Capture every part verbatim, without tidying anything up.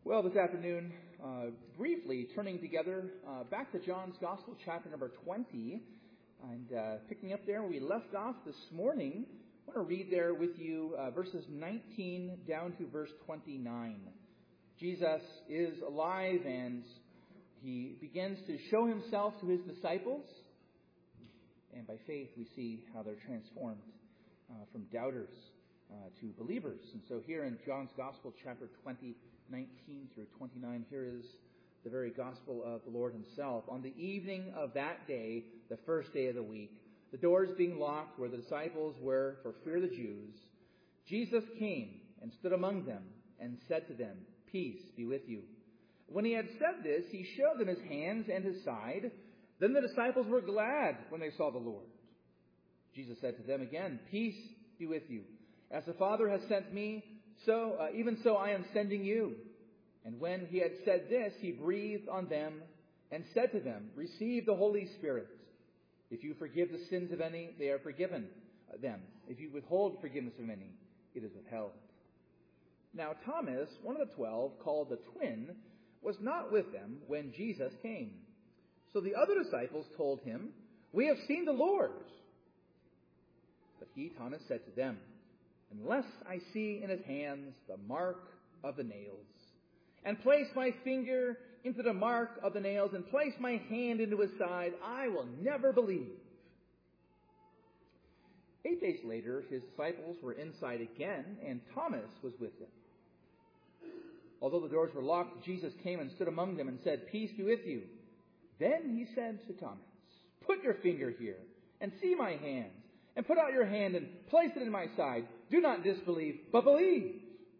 Well, this afternoon, uh, briefly turning together uh, back to John's Gospel, chapter number twenty, and uh, picking up there where we left off this morning. I want to read there with you uh, verses nineteen down to verse twenty-nine. Jesus is alive, and he begins to show himself to his disciples, and by faith we see how they're transformed uh, from doubters uh, to believers. And so here in John's Gospel, chapter twenty, nineteen through twenty-nine, here is the very gospel of the Lord himself. On the evening of that day, the first day of the week, the doors being locked where the disciples were for fear of the Jews, Jesus came and stood among them and said to them, "Peace be with you." When he had said this, he showed them his hands and his side. Then the disciples were glad when they saw the Lord. Jesus said to them again, "Peace be with you. As the Father has sent me, so uh, even so I am sending you." And when he had said this, he breathed on them and said to them, "Receive the Holy Spirit. If you forgive the sins of any, they are forgiven them. If you withhold forgiveness from any, it is withheld." Now Thomas, one of the twelve, called the twin, was not with them when Jesus came. So the other disciples told him, "We have seen the Lord." But he, Thomas, said to them, "Unless I see in his hands the mark of the nails, and place my finger into the mark of the nails, and place my hand into his side, I will never believe." Eight days later, his disciples were inside again, and Thomas was with them. Although the doors were locked, Jesus came and stood among them and said, "Peace be with you." Then he said to Thomas, "Put your finger here, and see my hands, and put out your hand and place it in my side. Do not disbelieve, but believe."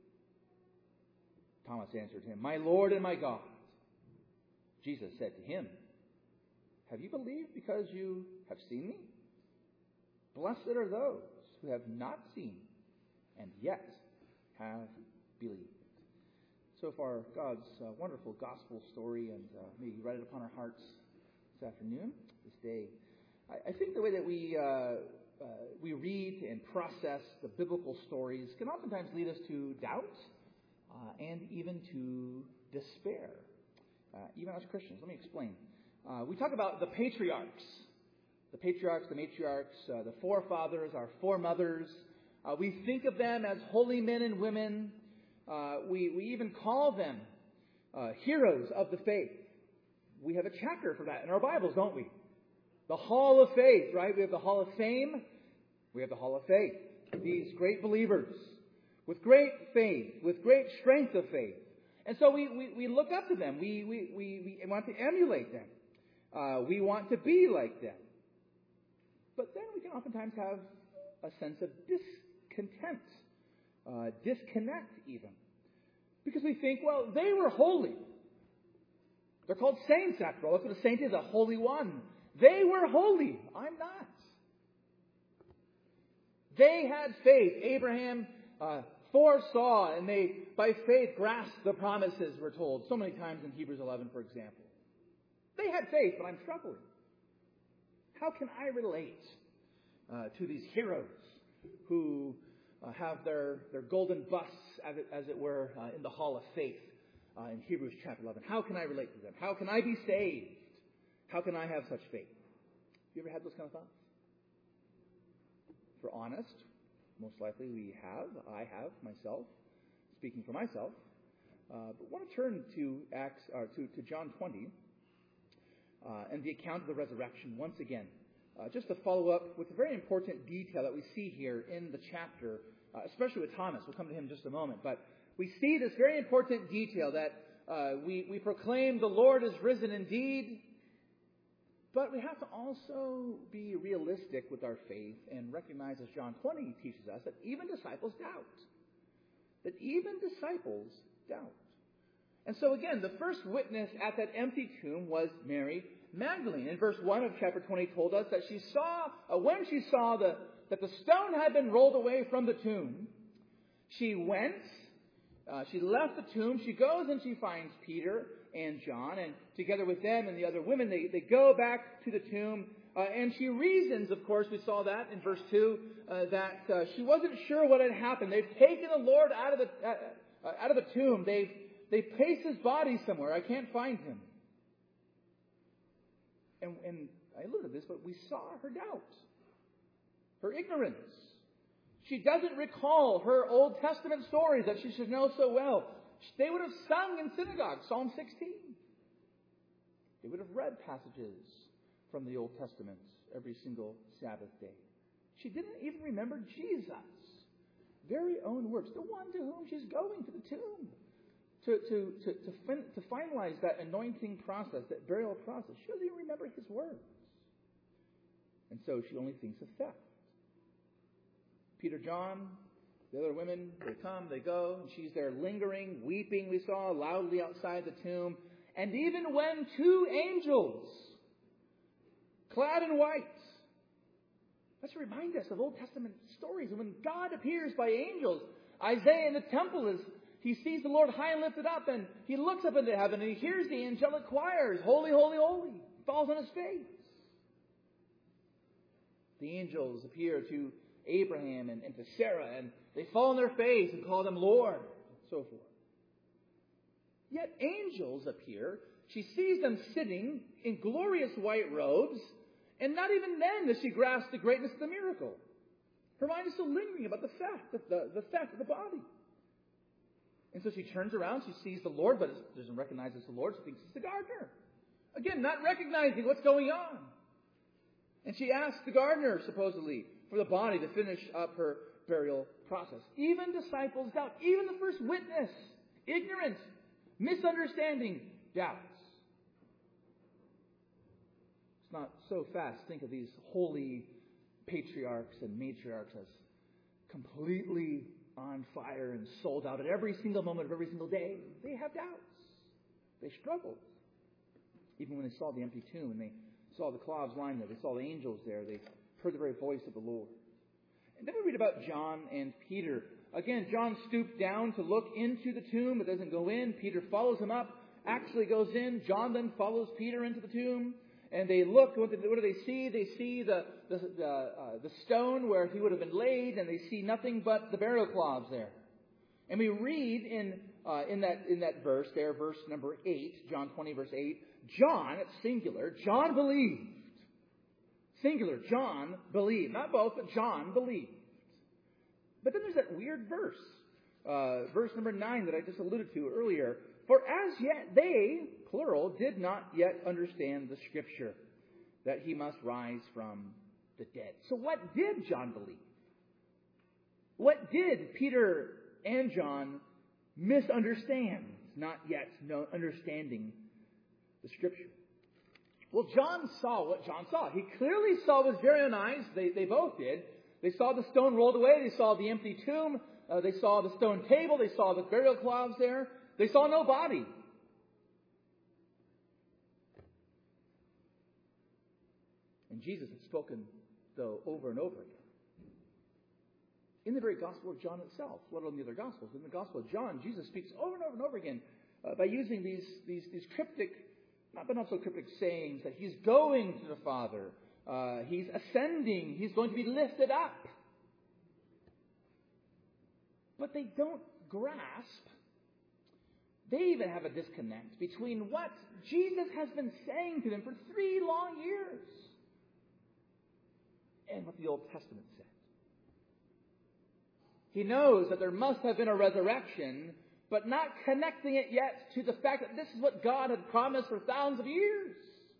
Thomas answered him, "My Lord and my God." Jesus said to him, "Have you believed because you have seen me? Blessed are those who have not seen and yet have believed." So far, God's uh, wonderful gospel story, and uh, may you write it upon our hearts this afternoon, this day. I, I think the way that we uh, uh, we read and process the biblical stories can oftentimes lead us to doubt uh, and even to despair, uh, even as Christians. Let me explain. Uh, we talk about the patriarchs, the patriarchs, the matriarchs, uh, the forefathers, our foremothers. Uh, we think of them as holy men and women. Uh, we, we even call them uh, heroes of the faith. We have a chapter for that in our Bibles, don't we? The Hall of Faith, right? We have the Hall of Fame. We have the Hall of Faith. These great believers with great faith, with great strength of faith. And so we, we, we look up to them. We, we, we, we want to emulate them. Uh, we want to be like them. But then we can oftentimes have a sense of discontent. Uh, disconnect even. Because we think, well, they were holy. They're called saints after all. That's what a saint is, a holy one. They were holy. I'm not. They had faith. Abraham uh, foresaw, and they, by faith, grasped the promises, we're told, so many times in Hebrews eleven, for example. They had faith, but I'm struggling. How can I relate uh, to these heroes who Uh, have their, their golden busts, as it, as it were, uh, in the Hall of Faith uh, in Hebrews chapter eleven. How can I relate to them? How can I be saved? How can I have such faith? You ever had those kind of thoughts? If we're honest, most likely we have. I have myself, speaking for myself. Uh, but I want to turn to Acts, or to, to John twenty uh, and the account of the resurrection once again. Uh, just to follow up with a very important detail that we see here in the chapter, uh, especially with Thomas. We'll come to him in just a moment. But we see this very important detail that uh, we, we proclaim the Lord is risen indeed. But we have to also be realistic with our faith and recognize, as John twenty teaches us, that even disciples doubt. That even disciples doubt. And so again, the first witness at that empty tomb was Mary Magdalene. In verse one of chapter twenty told us that she saw, uh, when she saw the, that the stone had been rolled away from the tomb, she went, uh, she left the tomb, she goes and she finds Peter and John, and together with them and the other women, they, they go back to the tomb, uh, and she reasons, of course, we saw that in verse two, uh, that uh, she wasn't sure what had happened. They've taken the Lord out of the, uh, uh, out of the tomb. They've They placed his body somewhere. I can't find him. And, and I alluded to this, but we saw her doubt, her ignorance. She doesn't recall her Old Testament stories that she should know so well. They would have sung in synagogue, Psalm sixteen. They would have read passages from the Old Testament every single Sabbath day. She didn't even remember Jesus' very own words, the one to whom she's going to the tomb to, to, to, to, fin- to finalize that anointing process, that burial process. She doesn't even remember his words. And so she only thinks of theft. Peter, John, the other women, they come, they go, and she's there lingering, weeping, we saw, loudly outside the tomb. And even when two angels, clad in white, let's remind us of Old Testament stories. And when God appears by angels, Isaiah in the temple, is he sees the Lord high and lifted up, and he looks up into heaven, and he hears the angelic choirs, holy, holy, holy, falls on his face. The angels appear to Abraham and, and to Sarah, and they fall on their face and call them Lord, and so forth. Yet angels appear. She sees them sitting in glorious white robes, and not even then does she grasp the greatness of the miracle. Her mind is still lingering about the theft, the, the, the theft of the body. And so she turns around, she sees the Lord, but doesn't recognize it's the Lord. She thinks it's the gardener. Again, not recognizing what's going on. And she asks the gardener, supposedly, for the body to finish up her burial process. Even disciples doubt. Even the first witness, ignorant, misunderstanding, doubts. It's not so fast. Think of these holy patriarchs and matriarchs as completely on fire and sold out at every single moment of every single day. They have doubts. They struggled. Even when they saw the empty tomb and they saw the cloths lying there, they saw the angels there, they heard the very voice of the Lord. And then we read about John and Peter. Again, John stooped down to look into the tomb, but doesn't go in. Peter follows him up, actually goes in. John then follows Peter into the tomb. And they look, what do they see? They see the the, the, uh, the stone where he would have been laid, and they see nothing but the burial cloths there. And we read in uh, in that in that verse there, verse number eight, John twenty, verse eight, John, it's singular, John believed. Singular, John believed. Not both, but John believed. But then there's that weird verse, uh, verse number nine that I just alluded to earlier. For as yet they, plural, did not yet understand the Scripture, that he must rise from the dead. So what did John believe? What did Peter and John misunderstand, not yet no understanding the Scripture? Well, John saw what John saw. He clearly saw with his very own eyes. They, they both did. They saw the stone rolled away. They saw the empty tomb. Uh, they saw the stone table. They saw the burial cloths there. They saw no body. And Jesus had spoken, though, over and over again. In the very Gospel of John itself, let alone the other Gospels, in the Gospel of John, Jesus speaks over and over and over again uh, by using these, these, these cryptic, not but not so cryptic sayings that he's going to the Father, uh, he's ascending, he's going to be lifted up. But they don't grasp. They even have a disconnect between what Jesus has been saying to them for three long years and what the Old Testament said. He knows that there must have been a resurrection, but not connecting it yet to the fact that this is what God had promised for thousands of years.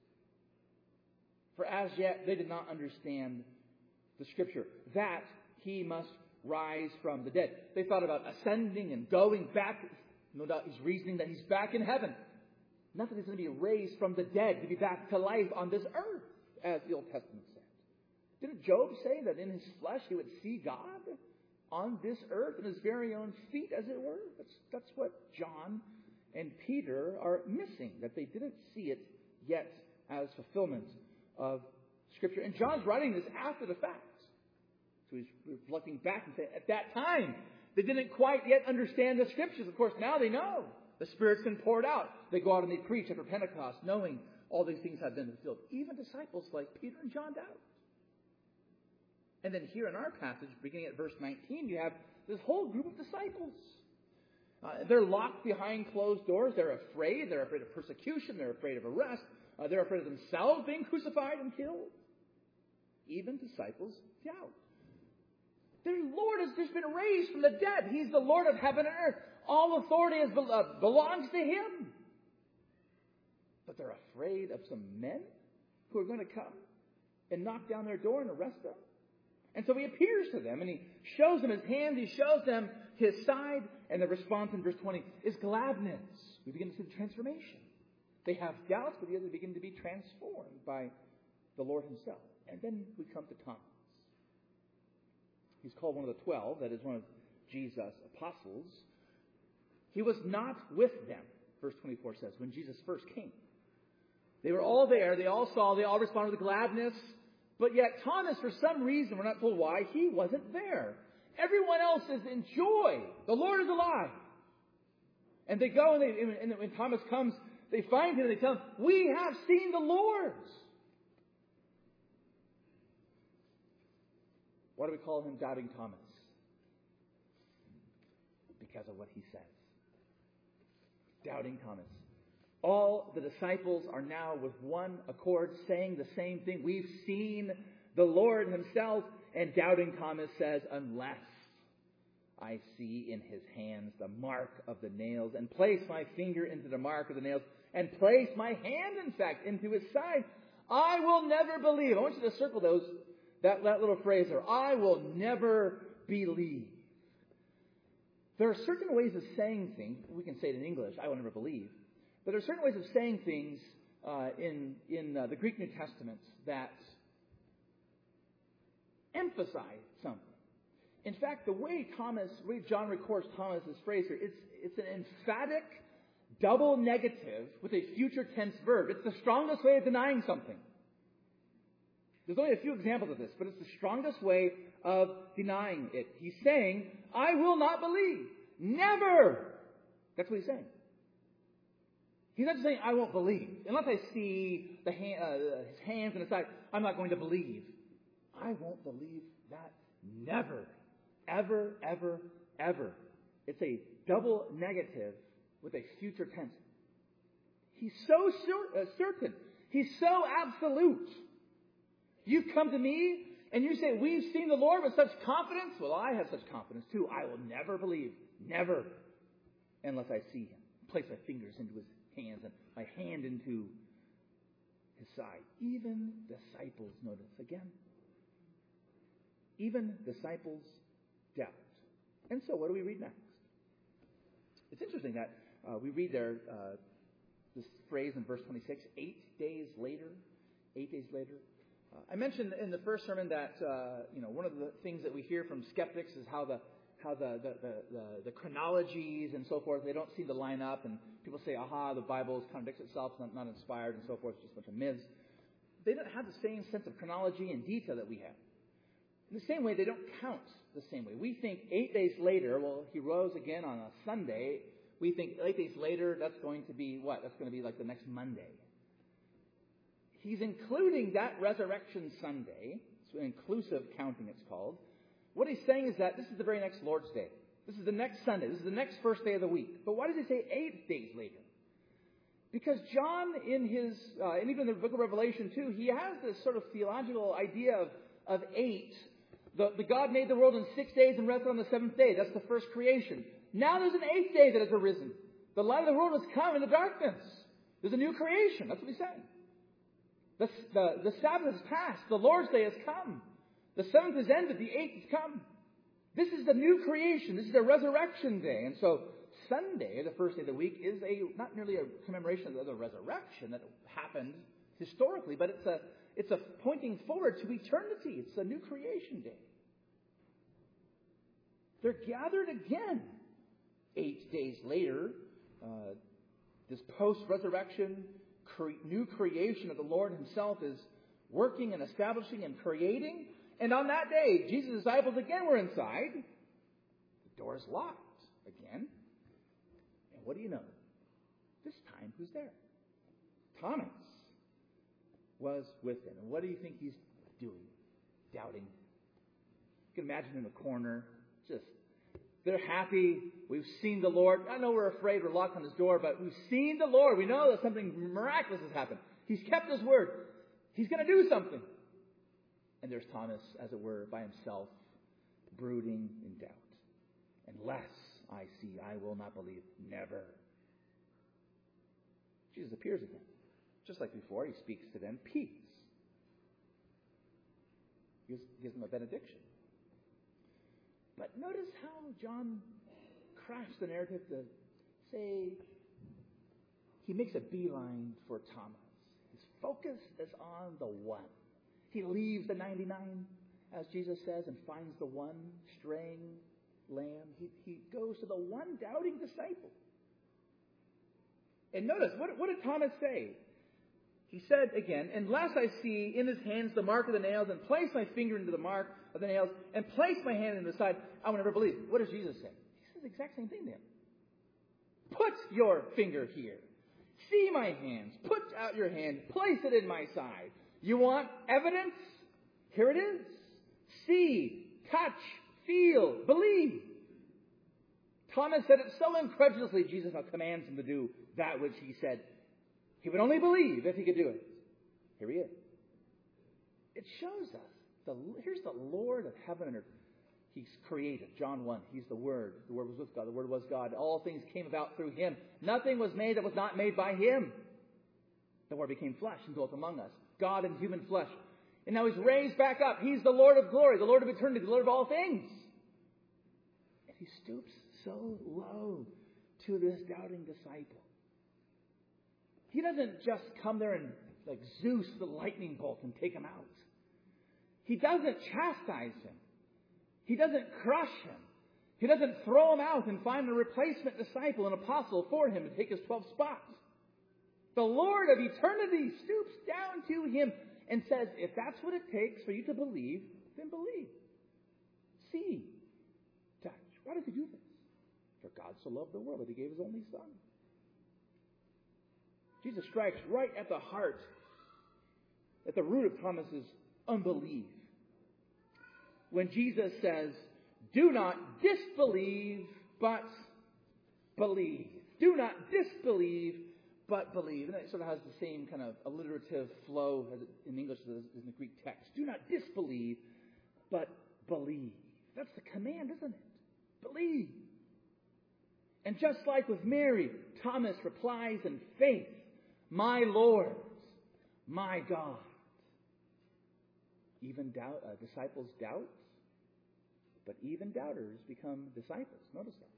For as yet they did not understand the Scripture, that he must rise from the dead. They thought about ascending and going back. No doubt he's reasoning that he's back in heaven. Nothing is going to be raised from the dead to be back to life on this earth, as the Old Testament said. Didn't Job say that in his flesh he would see God on this earth in his very own feet, as it were? That's, that's what John and Peter are missing, that they didn't see it yet as fulfillment of Scripture. And John's writing this after the fact. So he's reflecting back and saying, at that time, they didn't quite yet understand the Scriptures. Of course, now they know. The Spirit's been poured out. They go out and they preach after Pentecost, knowing all these things have been fulfilled. Even disciples like Peter and John doubt. And then here in our passage, beginning at verse nineteen, you have this whole group of disciples. Uh, they're locked behind closed doors. They're afraid. They're afraid of persecution. They're afraid of arrest. Uh, they're afraid of themselves being crucified and killed. Even disciples doubt. Their Lord has just been raised from the dead. He's the Lord of heaven and earth. All authority is, uh, belongs to Him. But they're afraid of some men who are going to come and knock down their door and arrest them. And so He appears to them and He shows them His hands. He shows them His side. And the response in verse twenty is gladness. We begin to see the transformation. They have doubts, but yet they begin to be transformed by the Lord Himself. And then we come to Thomas. He's called one of the twelve, that is one of Jesus' apostles. He was not with them, verse twenty-four says, when Jesus first came. They were all there, they all saw, they all responded with gladness. But yet Thomas, for some reason, we're not told why, he wasn't there. Everyone else is in joy. The Lord is alive. And they go, and, they, and when Thomas comes, they find Him and they tell Him, we have seen the Lord. Why do we call Him Doubting Thomas? Because of what He says. Doubting Thomas. All the disciples are now with one accord saying the same thing. We've seen the Lord Himself. And Doubting Thomas says, unless I see in His hands the mark of the nails, and place my finger into the mark of the nails, and place my hand, in fact, into His side, I will never believe. I want you to circle those, that, that little phrase there. I will never believe. There are certain ways of saying things. We can say it in English, I will never believe. But there are certain ways of saying things uh, in, in uh, the Greek New Testament that emphasize something. In fact, the way Thomas, the way John records Thomas's phrase here, it's, it's an emphatic double negative with a future tense verb. It's the strongest way of denying something. There's only a few examples of this, but it's the strongest way of denying it. He's saying, I will not believe. Never. That's what he's saying. He's not just saying, I won't believe. Unless I see the hand, uh, his hands and his side, I'm not going to believe. I won't believe that. Never. Ever, ever, ever. It's a double negative with a future tense. He's so sur- uh, certain. He's so absolute. You come to me and you say, we've seen the Lord with such confidence. Well, I have such confidence too. I will never believe. Never. Unless I see Him. Place my fingers into His hands and my hand into His side. Even disciples, notice again. Even disciples doubt. And so what do we read next? It's interesting that uh, we read there uh, this phrase in verse twenty-six, eight days later. Eight days later. Uh, I mentioned in the first sermon that uh, you know one of the things that we hear from skeptics is how the how the the, the, the, the chronologies and so forth, they don't seem to line up, and people say, aha, the Bible contradicts itself, it's not, not inspired and so forth, it's just a bunch of myths. They don't have the same sense of chronology and detail that we have. In the same way, they don't count the same way. We think eight days later, well, He rose again on a Sunday. We think eight days later, that's going to be what? That's going to be like the next Monday. He's including that resurrection Sunday. So inclusive counting, it's called. What he's saying is that this is the very next Lord's Day. This is the next Sunday. This is the next first day of the week. But why does he say eight days later? Because John, in his, uh, and even in the book of Revelation too, he has this sort of theological idea of, of eight. The, the God made the world in six days and rested on the seventh day. That's the first creation. Now there's an eighth day that has arisen. The light of the world has come in the darkness. There's a new creation. That's what he's saying. The, the, the Sabbath has passed. The Lord's Day has come. The seventh is ended. The eighth has come. This is the new creation. This is the resurrection day. And so Sunday, the first day of the week, is a not merely a commemoration of the resurrection that happened historically, but it's a it's a pointing forward to eternity. It's a new creation day. They're gathered again eight days later. Uh, this post-resurrection cre- new creation of the Lord Himself is working and establishing and creating. And on that day, Jesus' disciples again were inside. The door is locked again. And what do you know? This time, who's there? Thomas was with them. And what do you think he's doing? Doubting. You can imagine him in a corner, just They're happy. We've seen the Lord. I know we're afraid. We're locked on His door, but we've seen the Lord. We know that something miraculous has happened. He's kept His word. He's going to do something. And there's Thomas, as it were, by himself, brooding in doubt. Unless I see, I will not believe. Never. Jesus appears again. Just like before, He speaks to them, peace. He gives, gives them a benediction. But notice how John crafts the narrative to say he makes a beeline for Thomas. His focus is on the one. He leaves the ninety-nine, as Jesus says, and finds the one straying lamb. He, he goes to the one doubting disciple. And notice, what, what did Thomas say? He said again, unless I see in his hands the mark of the nails, and place my finger into the mark of the nails, and place my hand in the side, I will never believe. What does Jesus say? He says the exact same thing to him. Put your finger here. See my hands. Put out your hand. Place it in my side. You want evidence? Here it is. See, touch, feel, believe. Thomas said it so incredulously, Jesus now commands him to do that which he said he would only believe if he could do it. Here he is. It shows us, the, here's the Lord of heaven and earth. He's created. John one, He's the Word. The Word was with God. The Word was God. All things came about through Him. Nothing was made that was not made by Him. The Word became flesh and dwelt among us. God in human flesh. And now He's raised back up. He's the Lord of glory, the Lord of eternity, the Lord of all things. And He stoops so low to this doubting disciple. He doesn't just come there and, like Zeus, the lightning bolt, and take him out. He doesn't chastise him. He doesn't crush him. He doesn't throw him out and find a replacement disciple, an apostle for him to take his twelve spots. The Lord of eternity stoops down to him and says, if that's what it takes for you to believe, then believe. See. Touch. Why does He do this? For God so loved the world that He gave His only Son. Jesus strikes right at the heart, at the root of Thomas's unbelief. When Jesus says, do not disbelieve, but believe. Do not disbelieve, but believe. And it sort of has the same kind of alliterative flow as in English as in the Greek text. Do not disbelieve, but believe. That's the command, isn't it? Believe. And just like with Mary, Thomas replies in faith, my Lord, my God. Even doubt, uh, disciples doubt, but even doubters become disciples. Notice that.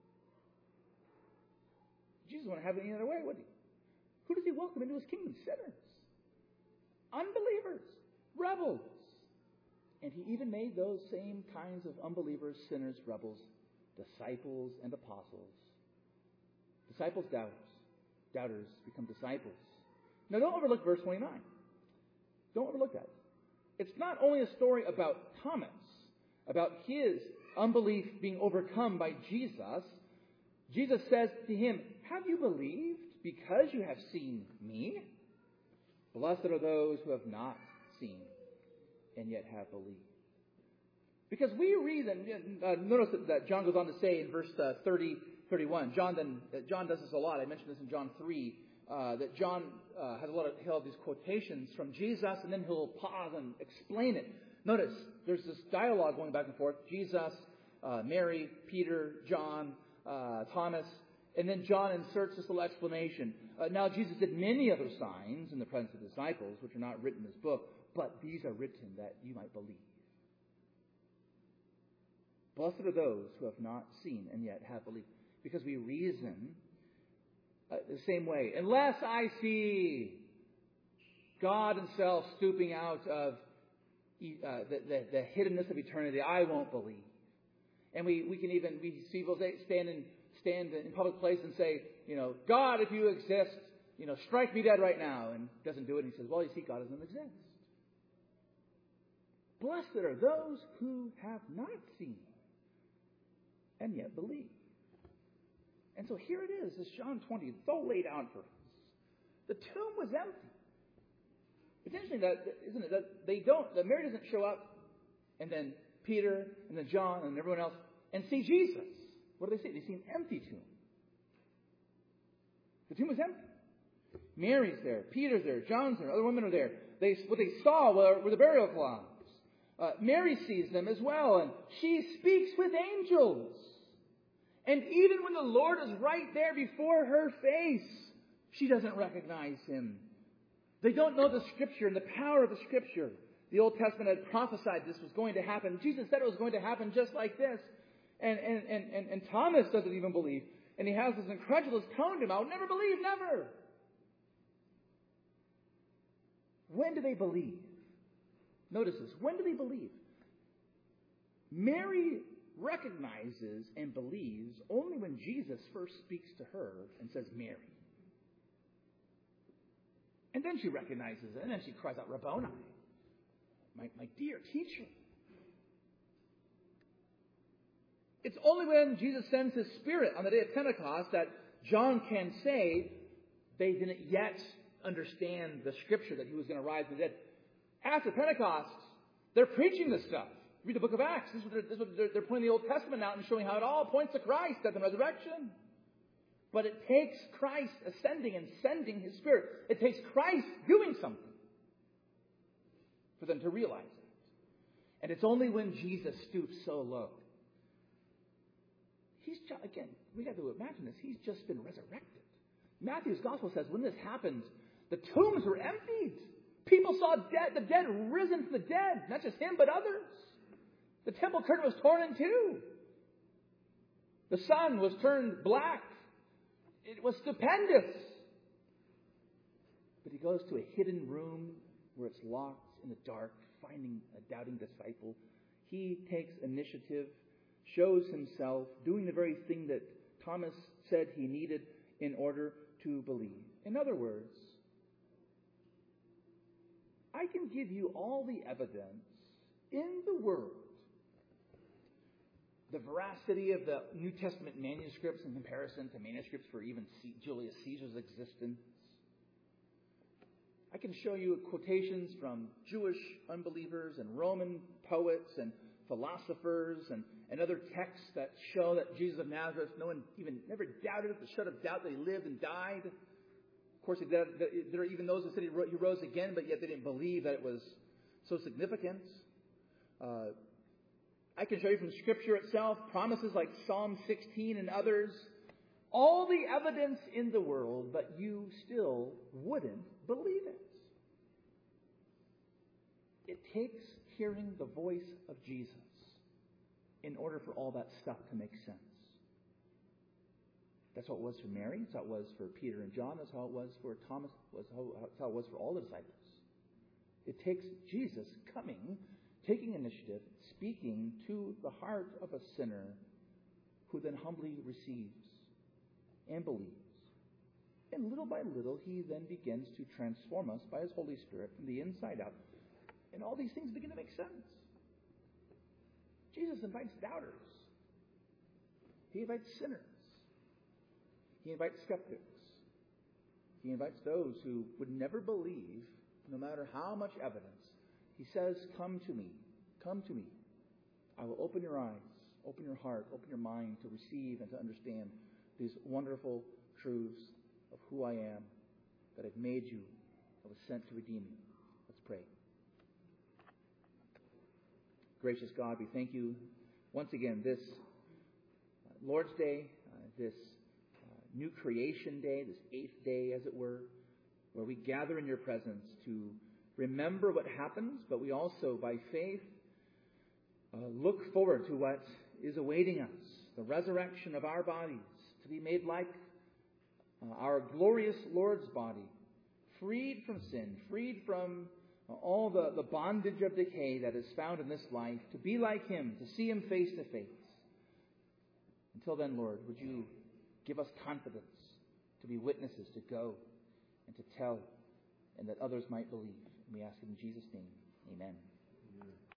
Jesus wouldn't have it any other way, would He? Who does He welcome into His kingdom? Sinners. Unbelievers. Rebels. And He even made those same kinds of unbelievers, sinners, rebels, disciples and apostles. Disciples, doubters. Doubters become disciples. Now don't overlook verse twenty-nine. Don't overlook that. It's not only a story about Thomas, about his unbelief being overcome by Jesus. Jesus says to him, have you believed because you have seen me? Blessed are those who have not seen and yet have believed. Because we read, and uh, notice that, that John goes on to say in verse uh, thirty, thirty-one, John then uh, John does this a lot. I mentioned this in John three, uh, that John uh, has a lot of, he'll have these quotations from Jesus, and then he'll pause and explain it. Notice, there's this dialogue going back and forth. Jesus, uh, Mary, Peter, John, uh, Thomas, and then John inserts this little explanation. Uh, now, Jesus did many other signs in the presence of disciples, which are not written in this book, but these are written that you might believe. Blessed are those who have not seen and yet have believed. Because we reason uh, the same way. Unless I see God Himself stooping out of uh, the, the, the hiddenness of eternity, I won't believe. And we, we can even, we see people stand in, stand in public place and say, you know, God, if you exist, you know, strike me dead right now. And doesn't do it. And he says, well, you see, God doesn't exist. Blessed are those who have not seen and yet believe. And so here it is, this John twenty, it's all laid out for us. The tomb was empty. It's interesting that, isn't it, that they don't, that Mary doesn't show up, and then Peter, and then John, and everyone else, and see Jesus. What do they see? They see an empty tomb. The tomb is empty. Mary's there. Peter's there. John's there. Other women are there. They, what they saw were, were the burial cloths. Uh, Mary sees them as well, and she speaks with angels. And even when the Lord is right there before her face, she doesn't recognize him. They don't know the Scripture and the power of the Scripture. The Old Testament had prophesied this was going to happen. Jesus said it was going to happen just like this. And, and, and, and, and Thomas doesn't even believe. And he has this incredulous tone to him. I'll never believe, never. When do they believe? Notice this. When do they believe? Mary recognizes and believes only when Jesus first speaks to her and says, Mary. And then she recognizes it, and then she cries out, Rabboni, my, my dear teacher. It's only when Jesus sends his Spirit on the day of Pentecost that John can say they didn't yet understand the Scripture that he was going to rise from the dead. After Pentecost, they're preaching this stuff. Read the book of Acts. This is what they're, this is what they're, they're pointing the Old Testament out and showing how it all points to Christ, death and resurrection. But it takes Christ ascending and sending his Spirit. It takes Christ doing something for them to realize it. And it's only when Jesus stoops so low. He's just, again, we got to imagine this. He's just been resurrected. Matthew's gospel says when this happened, the tombs were emptied. People saw dead, the dead risen from the dead. Not just him, but others. The temple curtain was torn in two. The sun was turned black. It was stupendous. But he goes to a hidden room where it's locked in the dark, finding a doubting disciple. He takes initiative, shows himself, doing the very thing that Thomas said he needed in order to believe. In other words, I can give you all the evidence in the world. The veracity of the New Testament manuscripts in comparison to manuscripts for even C- Julius Caesar's existence. I can show you quotations from Jewish unbelievers and Roman poets and philosophers and, and other texts that show that Jesus of Nazareth, no one even never doubted it, the shred of doubt that he lived and died. Of course, there are even those who said he rose again, but yet they didn't believe that it was so significant. Uh, I can show you from Scripture itself, promises like Psalm sixteen and others. All the evidence in the world, but you still wouldn't believe it. It takes hearing the voice of Jesus in order for all that stuff to make sense. That's how it was for Mary. That's how it was for Peter and John. That's how it was for Thomas. That's how it was for all the disciples. It takes Jesus coming, taking initiative, speaking to the heart of a sinner who then humbly receives and believes. And little by little, he then begins to transform us by his Holy Spirit from the inside out. And all these things begin to make sense. Jesus invites doubters. He invites sinners. He invites skeptics. He invites those who would never believe, no matter how much evidence. He says, come to me. Come to me. I will open your eyes, open your heart, open your mind to receive and to understand these wonderful truths of who I am, that I've made you, I was sent to redeem you. Let's pray. Gracious God, we thank you once again this Lord's Day, uh, this uh, new creation day, this eighth day, as it were, where we gather in your presence to remember what happens, but we also, by faith, uh, look forward to what is awaiting us, the resurrection of our bodies, to be made like uh, our glorious Lord's body, freed from sin, freed from uh, all the, the bondage of decay that is found in this life, to be like him, to see him face to face. Until then, Lord, would you give us confidence to be witnesses, to go and to tell, and that others might believe. And we ask it in Jesus' name. Amen.